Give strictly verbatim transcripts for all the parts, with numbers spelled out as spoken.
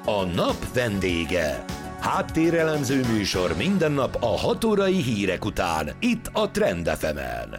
A nap vendége. Háttérelemző műsor minden nap a hat órai hírek után, itt a Trend ef emen.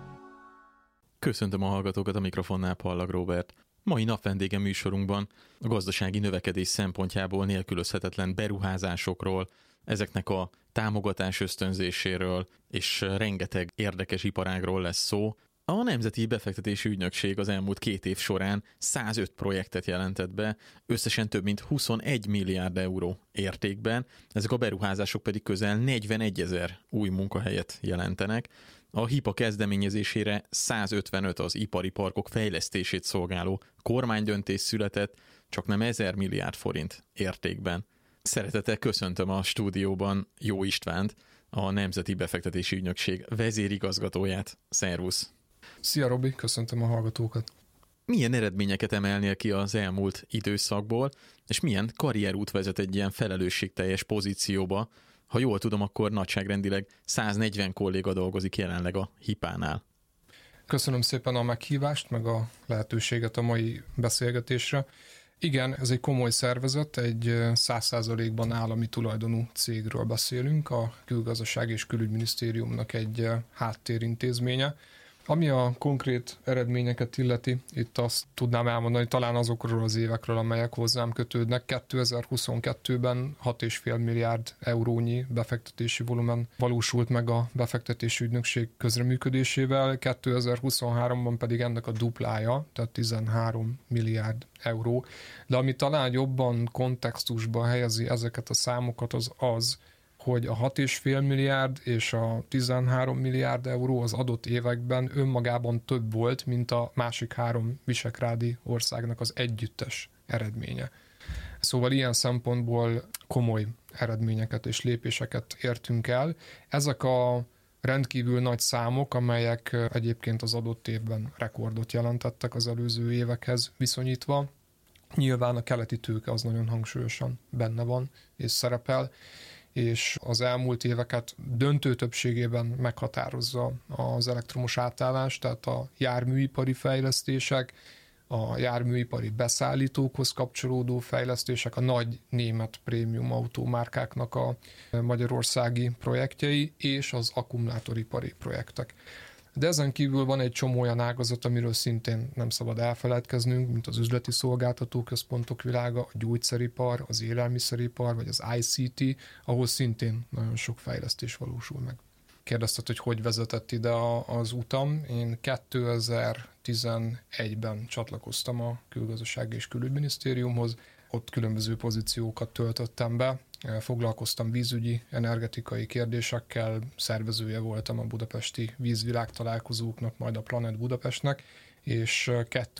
Köszöntöm a hallgatókat, a mikrofonnál Pallag Róbert. Mai napvendége műsorunkban a gazdasági növekedés szempontjából nélkülözhetetlen beruházásokról, ezeknek a támogatás ösztönzéséről és rengeteg érdekes iparágról lesz szó. A Nemzeti Befektetési Ügynökség az elmúlt két év során százöt projektet jelentett be, összesen több mint huszonegy milliárd euró értékben, ezek a beruházások pedig közel negyvenegyezer új munkahelyet jelentenek. A HIPA kezdeményezésére százötvenöt az ipari parkok fejlesztését szolgáló kormánydöntés született, csak nem ezer milliárd forint értékben. Szeretettel köszöntöm a stúdióban Jó Istvánt, a Nemzeti Befektetési Ügynökség vezérigazgatóját. Szervusz! Szia Robi, köszöntöm a hallgatókat! Milyen eredményeket emelnél ki az elmúlt időszakból, és milyen karrierút vezet egy ilyen felelősségteljes pozícióba? Ha jól tudom, akkor nagyságrendileg száznegyven kolléga dolgozik jelenleg a hipánál. Köszönöm szépen a meghívást, meg a lehetőséget a mai beszélgetésre. Igen, ez egy komoly szervezet, egy száz százalékban állami tulajdonú cégről beszélünk, a Külgazdasági és Külügyminisztériumnak egy háttérintézménye. Ami a konkrét eredményeket illeti, itt azt tudnám elmondani talán azokról az évekről, amelyek hozzám kötődnek. kétezer-huszonkettőben hat egész öt milliárd eurónyi befektetési volumen valósult meg a befektetési ügynökség közreműködésével, kétezer-huszonháromban pedig ennek a duplája, tehát tizenhárom milliárd euró. De ami talán jobban kontextusba helyezi ezeket a számokat, az az, hogy a hat egész öt milliárd és a tizenhárom milliárd euró az adott években önmagában több volt, mint a másik három visegrádi országnak az együttes eredménye. Szóval ilyen szempontból komoly eredményeket és lépéseket értünk el. Ezek a rendkívül nagy számok, amelyek egyébként az adott évben rekordot jelentettek az előző évekhez viszonyítva. Nyilván a keleti tőke az nagyon hangsúlyosan benne van és szerepel, és az elmúlt éveket döntő többségében meghatározza az elektromos átállás, tehát a járműipari fejlesztések, a járműipari beszállítókhoz kapcsolódó fejlesztések, a nagy német prémium autómárkáknak a magyarországi projektjei és az akkumulátoripari projektek. De ezen kívül van egy csomó olyan ágazat, amiről szintén nem szabad elfeledkeznünk, mint az üzleti szolgáltatóközpontok világa, a gyógyszeripar, az élelmiszeripar, vagy az i cé té, ahol szintén nagyon sok fejlesztés valósul meg. Kérdezted, hogy hogy vezetett ide az utam. Én kétezer-tizenegyben csatlakoztam a Külgazdasági és Külügyminisztériumhoz, ott különböző pozíciókat töltöttem be, foglalkoztam vízügyi, energetikai kérdésekkel, szervezője voltam a budapesti vízvilágtalálkozóknak, majd a Planet Budapestnek, és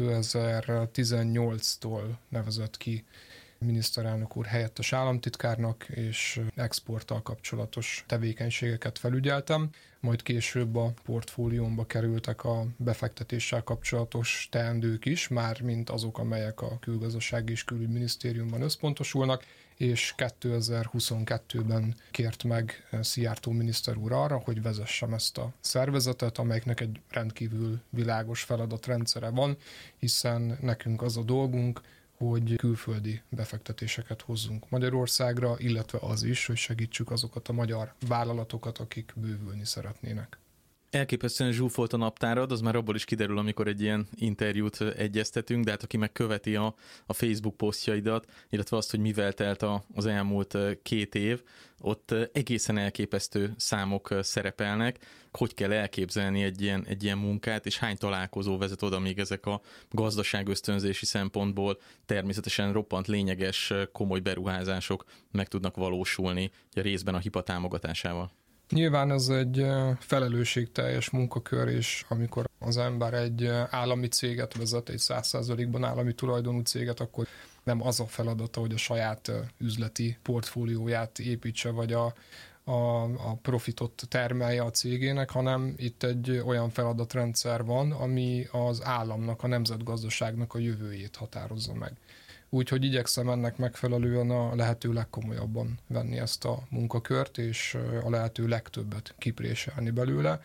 kétezer-tizennyolctól nevezett ki miniszterelnök úr helyettes államtitkárnak, és exporttal kapcsolatos tevékenységeket felügyeltem, majd később a portfóliómba kerültek a befektetéssel kapcsolatos teendők is, már mint azok, amelyek a Külgazdasági és Külügyminisztériumban összpontosulnak, és kétezer-huszonkettőben kért meg Szijjártó miniszter úr arra, hogy vezessem ezt a szervezetet, amelyeknek egy rendkívül világos feladatrendszere van, hiszen nekünk az a dolgunk, hogy külföldi befektetéseket hozzunk Magyarországra, illetve az is, hogy segítsük azokat a magyar vállalatokat, akik bővülni szeretnének. Elképesztően zsúfolt a naptárad, az már abból is kiderül, amikor egy ilyen interjút egyeztetünk, de hát aki megköveti a, a Facebook posztjaidat, illetve azt, hogy mivel telt a, az elmúlt két év, ott egészen elképesztő számok szerepelnek. Hogy kell elképzelni egy ilyen, egy ilyen munkát, és hány találkozó vezet oda, még ezek a gazdaságösztönzési szempontból természetesen roppant lényeges, komoly beruházások meg tudnak valósulni, a részben a HIPA támogatásával? Nyilván ez egy felelősségteljes munkakör, és amikor az ember egy állami céget vezet, egy száz százalékban állami tulajdonú céget, akkor nem az a feladata, hogy a saját üzleti portfólióját építse, vagy a, a, a profitot termelje a cégének, hanem itt egy olyan feladatrendszer van, ami az államnak, a nemzetgazdaságnak a jövőjét határozza meg. Úgyhogy igyekszem ennek megfelelően a lehető legkomolyabban venni ezt a munkakört, és a lehető legtöbbet kipréselni belőle.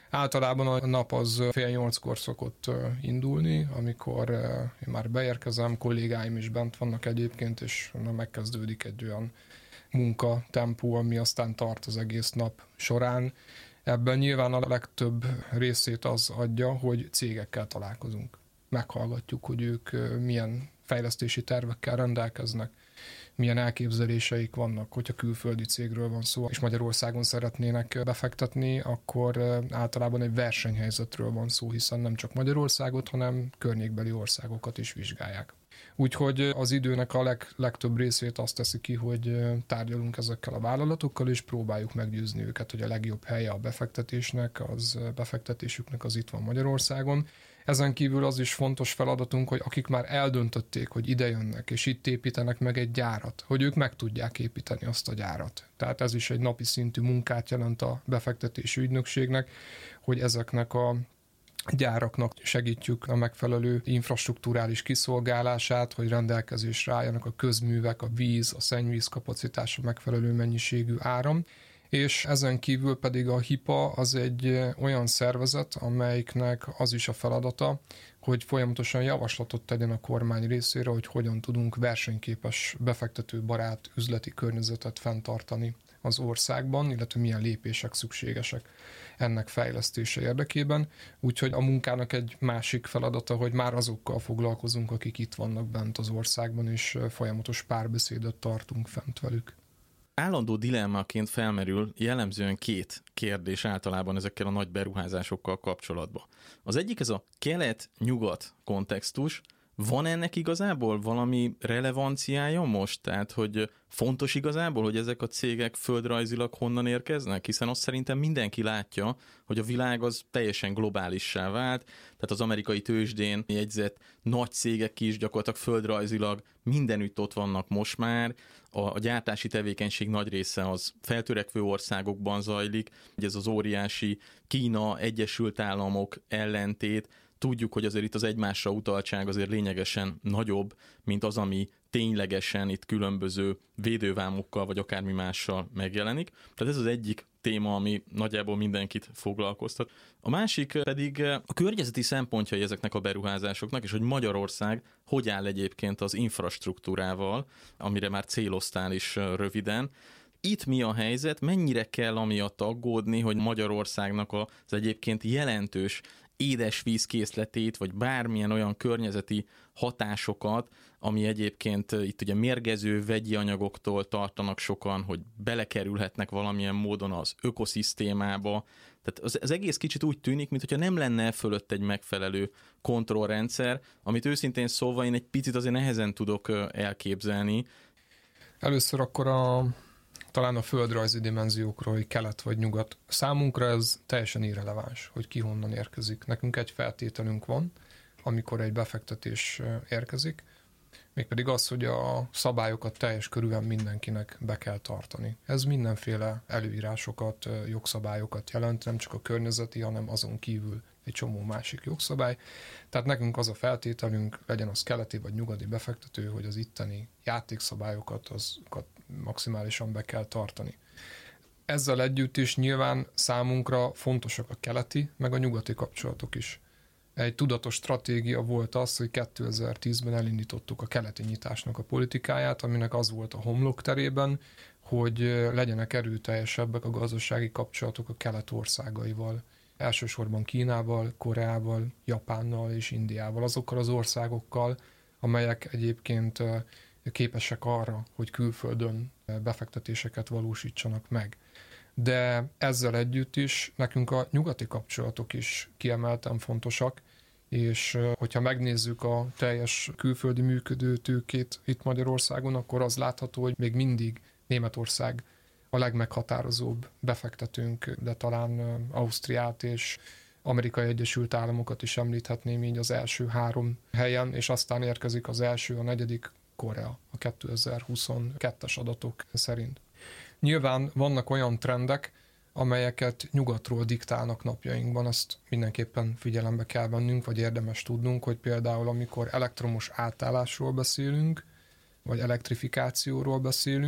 Általában a nap az fél nyolckor szokott indulni, amikor én már beérkezem, kollégáim is bent vannak egyébként, és megkezdődik egy olyan munkatempó, ami aztán tart az egész nap során. Ebben nyilván a legtöbb részét az adja, hogy cégekkel találkozunk. Meghallgatjuk, hogy ők milyen fejlesztési tervekkel rendelkeznek, milyen elképzeléseik vannak, hogyha külföldi cégről van szó, és Magyarországon szeretnének befektetni, akkor általában egy versenyhelyzetről van szó, hiszen nem csak Magyarországot, hanem környékbeli országokat is vizsgálják. Úgyhogy az időnek a leg, legtöbb részét azt teszi ki, hogy tárgyalunk ezekkel a vállalatokkal, és próbáljuk meggyőzni őket, hogy a legjobb helye a befektetésnek, az befektetésüknek az itt van Magyarországon. Ezen kívül az is fontos feladatunk, hogy akik már eldöntötték, hogy ide jönnek, és itt építenek meg egy gyárat, hogy ők meg tudják építeni azt a gyárat. Tehát ez is egy napi szintű munkát jelent a befektetési ügynökségnek, hogy ezeknek a gyáraknak segítjük a megfelelő infrastrukturális kiszolgálását, hogy rendelkezésre álljanak a közművek, a víz, a szennyvíz kapacitása, megfelelő mennyiségű áram. És ezen kívül pedig a HIPA az egy olyan szervezet, amelyiknek az is a feladata, hogy folyamatosan javaslatot tegyen a kormány részére, hogy hogyan tudunk versenyképes, befektetőbarát üzleti környezetet fenntartani az országban, illetve milyen lépések szükségesek ennek fejlesztése érdekében. Úgyhogy a munkának egy másik feladata, hogy már azokkal foglalkozunk, akik itt vannak bent az országban, és folyamatos párbeszédet tartunk fent velük. Állandó dilemmaként felmerül jellemzően két kérdés általában ezekkel a nagy beruházásokkal kapcsolatban. Az egyik ez a kelet-nyugat kontextus. Van ennek igazából valami relevanciája most? Tehát, hogy fontos igazából, hogy ezek a cégek földrajzilag honnan érkeznek? Hiszen azt szerintem mindenki látja, hogy a világ az teljesen globálissá vált, tehát az amerikai tőzsdén jegyzett nagy cégek is gyakorlatilag földrajzilag mindenütt ott vannak most már. A, a gyártási tevékenység nagy része az feltörekvő országokban zajlik, ez az óriási Kína, Egyesült Államok ellentét. Tudjuk, hogy azért itt az egymásra utaltság azért lényegesen nagyobb, mint az, ami ténylegesen itt különböző védővámokkal vagy akármi mással megjelenik. Tehát ez az egyik téma, ami nagyjából mindenkit foglalkoztat. A másik pedig a környezeti szempontjai ezeknek a beruházásoknak, és hogy Magyarország hogy áll egyébként az infrastruktúrával, amire már céloztál is röviden. Itt mi a helyzet, mennyire kell amiatt aggódni, hogy Magyarországnak az egyébként jelentős édesvízkészletét, vagy bármilyen olyan környezeti hatásokat, ami egyébként itt ugye mérgező vegyi anyagoktól tartanak sokan, hogy belekerülhetnek valamilyen módon az ökoszisztémába. Tehát az, az egész kicsit úgy tűnik, mintha nem lenne fölött egy megfelelő kontrollrendszer, amit őszintén szólva én egy picit azért nehezen tudok elképzelni. Először akkor a talán a földrajzi dimenziókról, hogy kelet vagy nyugat. Számunkra ez teljesen irreleváns, hogy ki honnan érkezik. Nekünk egy feltételünk van, amikor egy befektetés érkezik, mégpedig az, hogy a szabályokat teljes körülön mindenkinek be kell tartani. Ez mindenféle előírásokat, jogszabályokat jelent, nem csak a környezeti, hanem azon kívül egy csomó másik jogszabály. Tehát nekünk az a feltételünk, legyen az keleti vagy nyugati befektető, hogy az itteni játékszabályokat azokat maximálisan be kell tartani. Ezzel együtt is nyilván számunkra fontosak a keleti, meg a nyugati kapcsolatok is. Egy tudatos stratégia volt az, hogy kétezer-tízben elindítottuk a keleti nyitásnak a politikáját, aminek az volt a homlokterében, hogy legyenek erőteljesebbek a gazdasági kapcsolatok a kelet országaival. Elsősorban Kínával, Koreával, Japánnal és Indiával, azokkal az országokkal, amelyek egyébként képesek arra, hogy külföldön befektetéseket valósítsanak meg. De ezzel együtt is nekünk a nyugati kapcsolatok is kiemelten fontosak, és hogyha megnézzük a teljes külföldi működő tőkét itt Magyarországon, akkor az látható, hogy még mindig Németország a legmeghatározóbb befektetőnk, de talán Ausztriát és Amerikai Egyesült Államokat is említhetném így az első három helyen, és aztán érkezik az első, a negyedik Korea a kétezer-huszonkettes adatok szerint. Nyilván vannak olyan trendek, amelyeket nyugatról diktálnak napjainkban, azt mindenképpen figyelembe kell vennünk, vagy érdemes tudnunk, hogy például amikor elektromos átállásról beszélünk, vagy elektrifikációról beszélünk,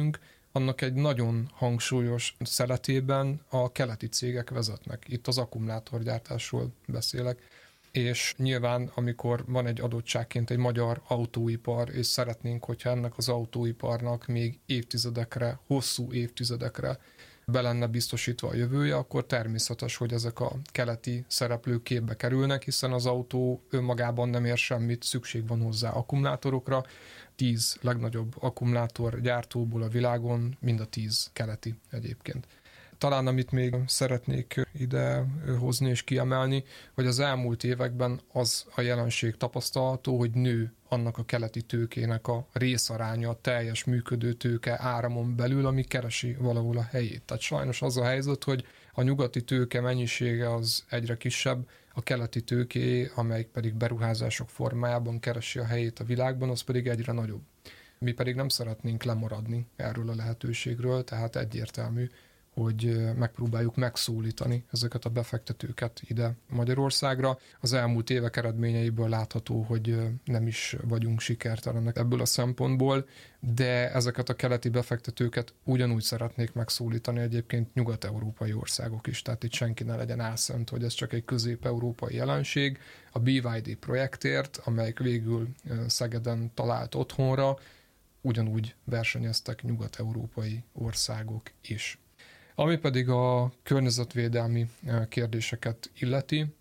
annak egy nagyon hangsúlyos szeletében a keleti cégek vezetnek. Itt az akkumulátorgyártásról beszélek. És nyilván, amikor van egy adottságként egy magyar autóipar, és szeretnénk, hogyha ennek az autóiparnak még évtizedekre, hosszú évtizedekre be lenne biztosítva a jövője, akkor természetes, hogy ezek a keleti szereplők képbe kerülnek, hiszen az autó önmagában nem ér semmit, szükség van hozzá akkumulátorokra. Tíz legnagyobb akkumulátorgyártóból a világon mind a tíz keleti egyébként. Talán amit még szeretnék ide hozni és kiemelni, hogy az elmúlt években az a jelenség tapasztalható, hogy nő annak a keleti tőkének a részaránya, a teljes működő tőke áramon belül, ami keresi valahol a helyét. Tehát sajnos az a helyzet, hogy a nyugati tőke mennyisége az egyre kisebb, a keleti tőké, amelyik pedig beruházások formájában keresi a helyét a világban, az pedig egyre nagyobb. Mi pedig nem szeretnénk lemaradni erről a lehetőségről, tehát egyértelmű, hogy megpróbáljuk megszólítani ezeket a befektetőket ide Magyarországra. Az elmúlt évek eredményeiből látható, hogy nem is vagyunk sikertelenek ebből a szempontból, de ezeket a keleti befektetőket ugyanúgy szeretnék megszólítani egyébként nyugat-európai országok is. Tehát itt senki ne legyen álszent, hogy ez csak egy közép-európai jelenség. A bé vé dé projektért, amelyik végül Szegeden talált otthonra, ugyanúgy versenyeztek nyugat-európai országok is. Ami pedig a környezetvédelmi kérdéseket illeti,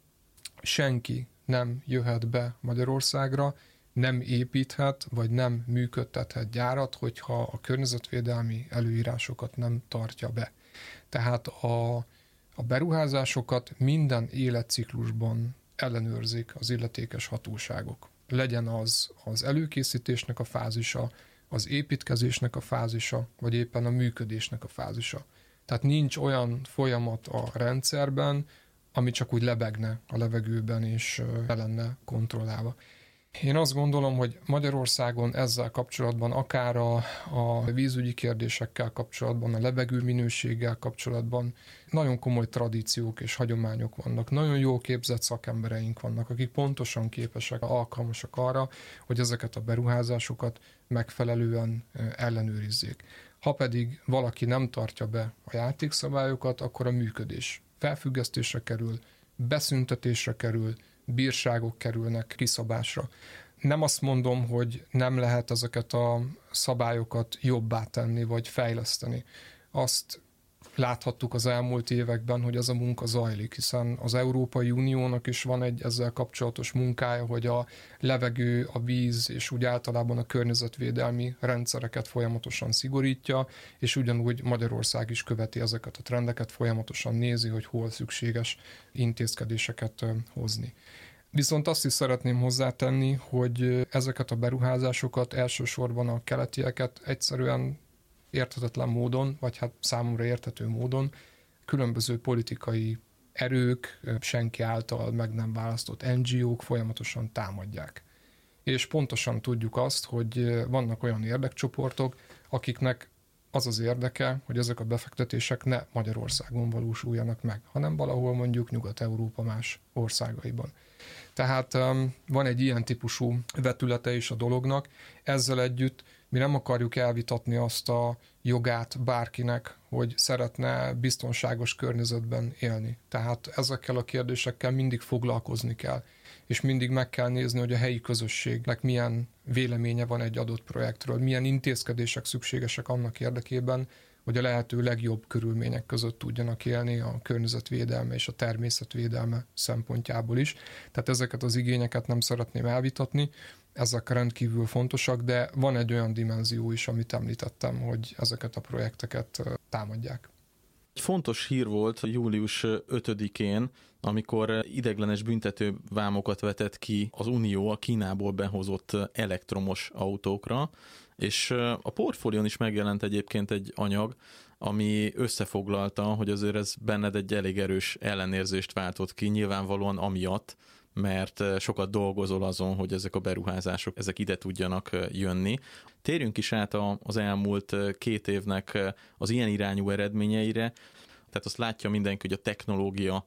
senki nem jöhet be Magyarországra, nem építhet, vagy nem működtethet gyárat, hogyha a környezetvédelmi előírásokat nem tartja be. Tehát a, a beruházásokat minden életciklusban ellenőrzik az illetékes hatóságok. Legyen az az előkészítésnek a fázisa, az építkezésnek a fázisa, vagy éppen a működésnek a fázisa. Tehát nincs olyan folyamat a rendszerben, ami csak úgy lebegne a levegőben és le lenne kontrollálva. Én azt gondolom, hogy Magyarországon ezzel kapcsolatban, akár a, a vízügyi kérdésekkel kapcsolatban, a levegő minőséggel kapcsolatban nagyon komoly tradíciók és hagyományok vannak. Nagyon jól képzett szakembereink vannak, akik pontosan képesek, alkalmasak arra, hogy ezeket a beruházásokat megfelelően ellenőrizzék. Ha pedig valaki nem tartja be a játékszabályokat, akkor a működés felfüggesztésre kerül, beszüntetésre kerül, bírságok kerülnek kiszabásra. Nem azt mondom, hogy nem lehet ezeket a szabályokat jobbá tenni, vagy fejleszteni. Azt láthattuk az elmúlt években, hogy ez a munka zajlik, hiszen az Európai Uniónak is van egy ezzel kapcsolatos munkája, hogy a levegő, a víz és úgy általában a környezetvédelmi rendszereket folyamatosan szigorítja, és ugyanúgy Magyarország is követi ezeket a trendeket, folyamatosan nézi, hogy hol szükséges intézkedéseket hozni. Viszont azt is szeretném hozzátenni, hogy ezeket a beruházásokat elsősorban a keletieket egyszerűen érthetetlen módon, vagy hát számomra érthető módon különböző politikai erők, senki által meg nem választott en gé ók folyamatosan támadják. És pontosan tudjuk azt, hogy vannak olyan érdekcsoportok, akiknek az az érdeke, hogy ezek a befektetések ne Magyarországon valósuljanak meg, hanem valahol mondjuk Nyugat-Európa más országaiban. Tehát van egy ilyen típusú vetülete is a dolognak. Ezzel együtt mi nem akarjuk elvitatni azt a jogát bárkinek, hogy szeretne biztonságos környezetben élni. Tehát ezekkel a kérdésekkel mindig foglalkozni kell, és mindig meg kell nézni, hogy a helyi közösségnek milyen véleménye van egy adott projektről, milyen intézkedések szükségesek annak érdekében, hogy a lehető legjobb körülmények között tudjanak élni a környezetvédelme és a természetvédelme szempontjából is. Tehát ezeket az igényeket nem szeretném elvitatni, ezek rendkívül fontosak, de van egy olyan dimenzió is, amit említettem, hogy ezeket a projekteket támadják. Egy fontos hír volt július ötödikén, amikor ideiglenes büntető vámokat vetett ki az Unió a Kínából behozott elektromos autókra, és a portfólión is megjelent egyébként egy anyag, ami összefoglalta, hogy azért ez benned egy elég erős ellenérzést váltott ki, nyilvánvalóan amiatt, mert sokat dolgozol azon, hogy ezek a beruházások ezek ide tudjanak jönni. Térjünk is át az elmúlt két évnek az ilyen irányú eredményeire. Tehát azt látja mindenki, hogy a technológia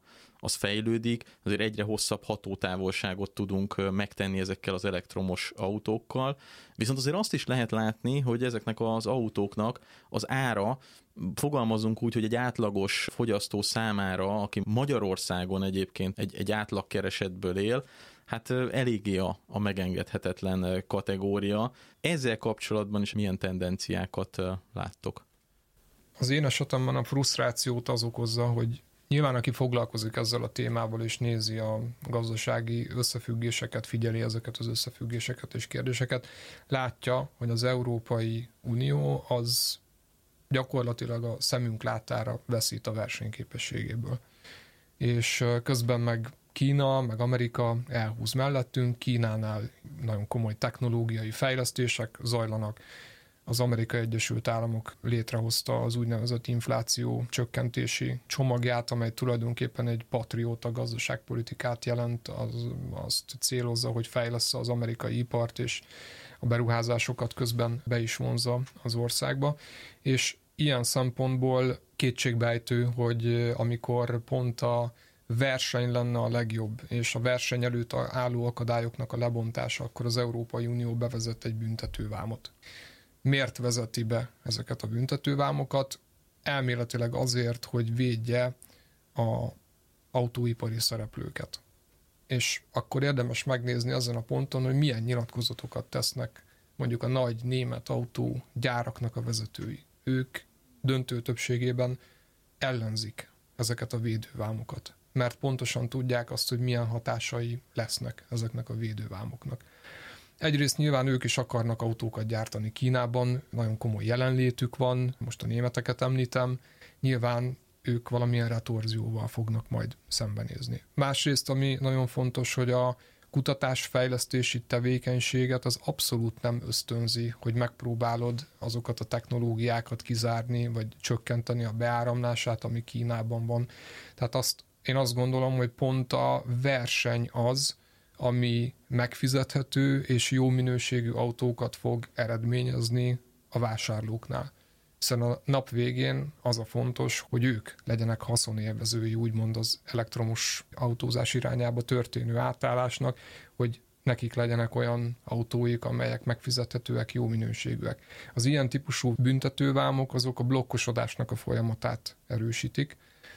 az fejlődik, azért egyre hosszabb hatótávolságot tudunk megtenni ezekkel az elektromos autókkal, viszont azért azt is lehet látni, hogy ezeknek az autóknak az ára, fogalmazunk úgy, hogy egy átlagos fogyasztó számára, aki Magyarországon egyébként egy, egy átlagkeresetből él, hát eléggé a, a megengedhetetlen kategória. Ezzel kapcsolatban is milyen tendenciákat láttok? Az én esetemben a frusztrációt az okozza, hogy nyilván aki foglalkozik ezzel a témával és nézi a gazdasági összefüggéseket, figyeli ezeket az összefüggéseket és kérdéseket, látja, hogy az Európai Unió az gyakorlatilag a szemünk láttára veszít a versenyképességéből. És közben meg Kína, meg Amerika elhúz mellettünk, Kínánál nagyon komoly technológiai fejlesztések zajlanak. Az Amerikai Egyesült Államok létrehozta az úgynevezett infláció csökkentési csomagját, amely tulajdonképpen egy patrióta gazdaságpolitikát jelent, az, azt célozza, hogy fejlessze az amerikai ipart, és a beruházásokat közben be is vonzza az országba. És ilyen szempontból kétségbejtő, hogy amikor pont a verseny lenne a legjobb, és a verseny előtt álló akadályoknak a lebontása, akkor az Európai Unió bevezet egy büntetővámot. Miért vezeti be ezeket a büntetővámokat? Elméletileg azért, hogy védje az autóipari szereplőket. És akkor érdemes megnézni azon a ponton, hogy milyen nyilatkozatokat tesznek mondjuk a nagy német autógyáraknak a vezetői. Ők döntő többségében ellenzik ezeket a védővámokat, mert pontosan tudják azt, hogy milyen hatásai lesznek ezeknek a védővámoknak. Egyrészt nyilván ők is akarnak autókat gyártani Kínában, nagyon komoly jelenlétük van, most a németeket említem, nyilván ők valamilyen retorzióval fognak majd szembenézni. Másrészt, ami nagyon fontos, hogy a kutatásfejlesztési tevékenységet az abszolút nem ösztönzi, hogy megpróbálod azokat a technológiákat kizárni, vagy csökkenteni a beáramlását, ami Kínában van. Tehát azt, én azt gondolom, hogy pont a verseny az, ami megfizethető és jó minőségű autókat fog eredményezni a vásárlóknál. Hiszen a nap végén az a fontos, hogy ők legyenek haszonélvezői, úgymond az elektromos autózás irányába történő átállásnak, hogy nekik legyenek olyan autóik, amelyek megfizethetőek, jó minőségűek. Az ilyen típusú büntetővámok azok a blokkosodásnak a folyamatát erősítik,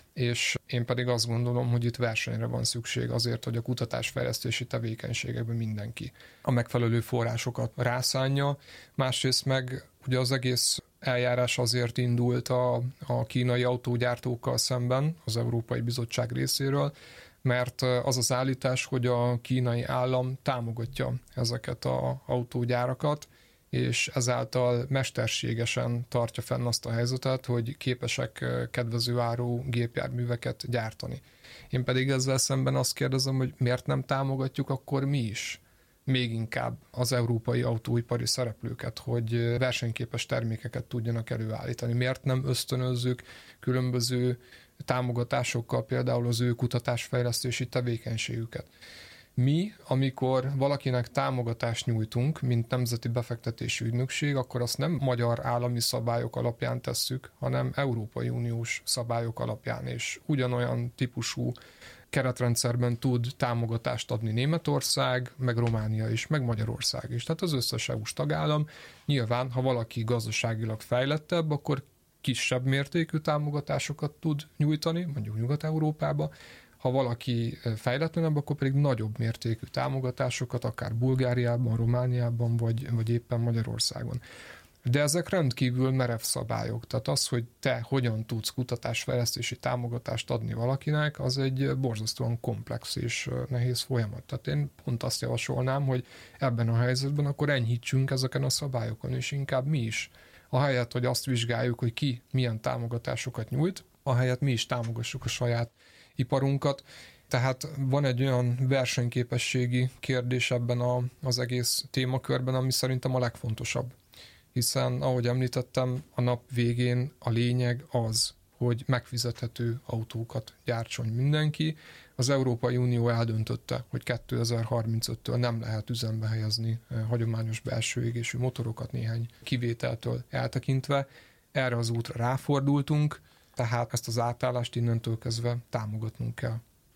és én pedig azt gondolom, hogy itt versenyre van szükség azért, hogy a kutatásfejlesztési tevékenységekben mindenki a megfelelő forrásokat rászánja. Másrészt meg ugye az egész eljárás azért indult a, a kínai autógyártókkal szemben az Európai Bizottság részéről, mert az az állítás, hogy a kínai állam támogatja ezeket az autógyárakat, és ezáltal mesterségesen tartja fenn azt a helyzetet, hogy képesek kedvező áru gépjárműveket gyártani. Én pedig ezzel szemben azt kérdezem, hogy miért nem támogatjuk akkor mi is még inkább az európai autóipari szereplőket, hogy versenyképes termékeket tudjanak előállítani. Miért nem ösztönözzük különböző támogatásokkal például az ő kutatásfejlesztési tevékenységüket. Mi, amikor valakinek támogatást nyújtunk, mint Nemzeti Befektetési Ügynökség, akkor azt nem magyar állami szabályok alapján tesszük, hanem Európai Uniós szabályok alapján, és ugyanolyan típusú keretrendszerben tud támogatást adni Németország, meg Románia is, meg Magyarország is. Tehát az összes é u-s tagállam. Nyilván, ha valaki gazdaságilag fejlettebb, akkor kisebb mértékű támogatásokat tud nyújtani, mondjuk Nyugat-Európába. Ha valaki fejletlenebb, akkor pedig nagyobb mértékű támogatásokat, akár Bulgáriában, Romániában, vagy, vagy éppen Magyarországon. De ezek rendkívül merev szabályok. Tehát az, hogy te hogyan tudsz kutatásfejlesztési támogatást adni valakinek, az egy borzasztóan komplex és nehéz folyamat. Tehát én pont azt javasolnám, hogy ebben a helyzetben akkor enyhítsünk ezeken a szabályokon, és inkább mi is. Ahelyett, hogy azt vizsgáljuk, hogy ki milyen támogatásokat nyújt, ahelyett mi is támogassuk a saját iparunkat. Tehát van egy olyan versenyképességi kérdés ebben a, az egész témakörben, ami szerintem a legfontosabb. Hiszen, ahogy említettem, a nap végén a lényeg az, hogy megfizethető autókat gyártson mindenki. Az Európai Unió eldöntötte, hogy kétezer-harmincöttől nem lehet üzembe helyezni hagyományos belső égésű motorokat néhány kivételtől eltekintve. Erre az útra ráfordultunk, tehát ezt az átállást innentől kezdve támogatnunk kell.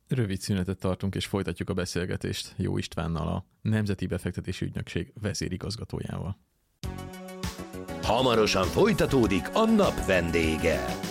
Rövid szünetet tartunk, és folytatjuk a beszélgetést Jó Istvánnal, a Nemzeti Befektetési Ügynökség vezérigazgatójával. Hamarosan folytatódik a nap vendége.